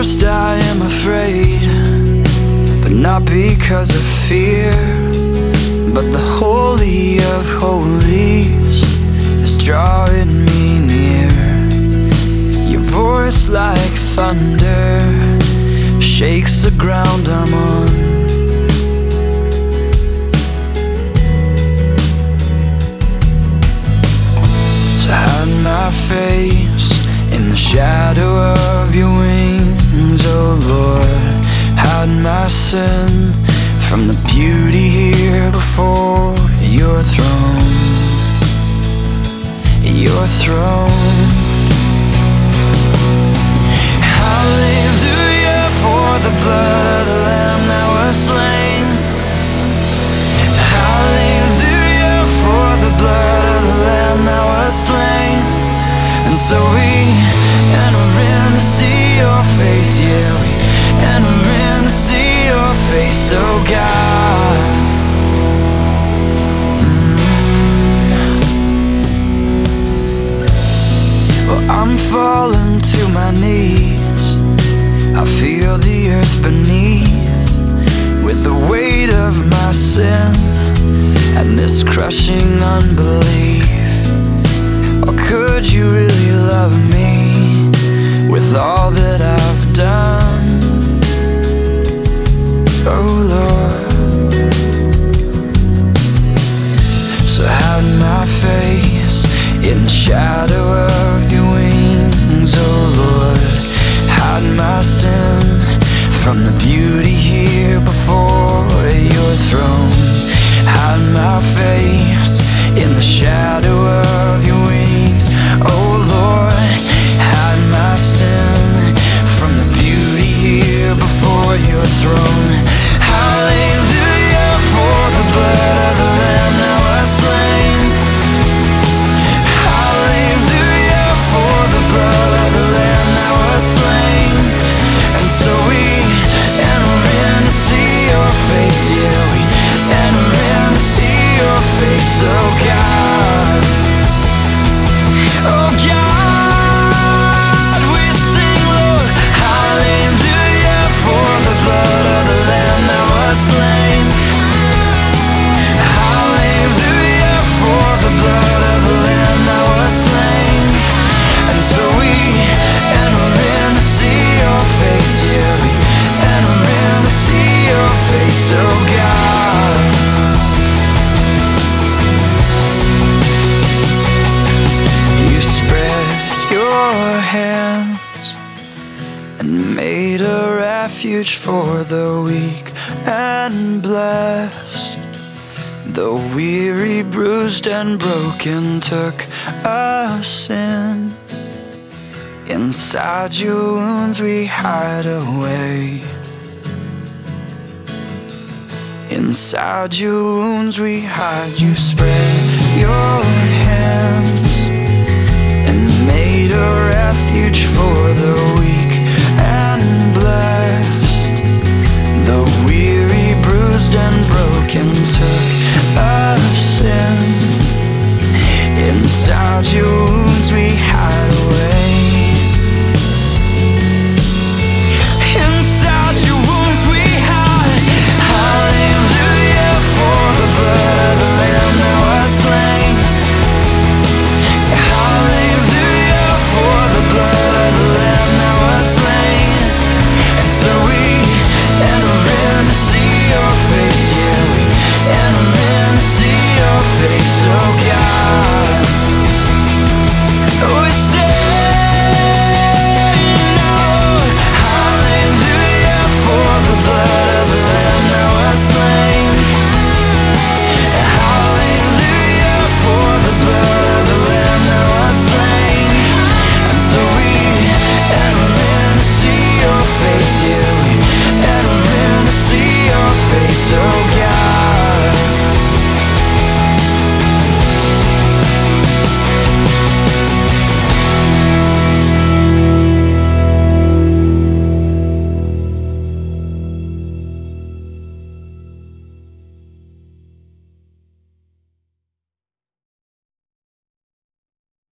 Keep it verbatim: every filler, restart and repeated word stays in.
first I am afraid, but not because of fear, but the Holy of Holies is drawing me near. Your voice like thunder shakes the ground I'm on. So hide my face in the shadow of your wings, oh Lord. Hide my sin from the beauty here before your throne, your throne. Hallelujah for the blood of the Lamb that was slain. Hallelujah for the blood of the Lamb that was slain. And so we enter in to see your face, yeah, we enter in to see your face, oh God. Mm. Well, I'm falling to my knees, I feel the earth beneath with the weight of my sin and this crushing unbelief. Or could you really love me with all that I've done? Oh Lord. So hide my face in the shadow of your wings, oh Lord. Hide my sin from the beauty here before your throne. Hide my face in the shadow of your wings, oh Lord. Hide my sin from the beauty here before your throne. Hallelujah for the blood of the Lamb that was slain. Hallelujah for the blood of the Lamb that was slain. And so we enter in to see your face, yeah, we enter in to see your face, oh God. Oh God, we sing, Lord, hallelujah for the blood of the Lamb that was slain. Hallelujah for the blood of the Lamb that was slain. And so we enter in to see your face, yeah, we enter in to see your face, oh God. You spread your hands and made a refuge for the weak and blessed. The weary, bruised and broken took us in. Inside your wounds we hide away. Inside your wounds we hide. You spread your hands and made a refuge for the weak and blessed. The weary, bruised and broken took us in. Inside your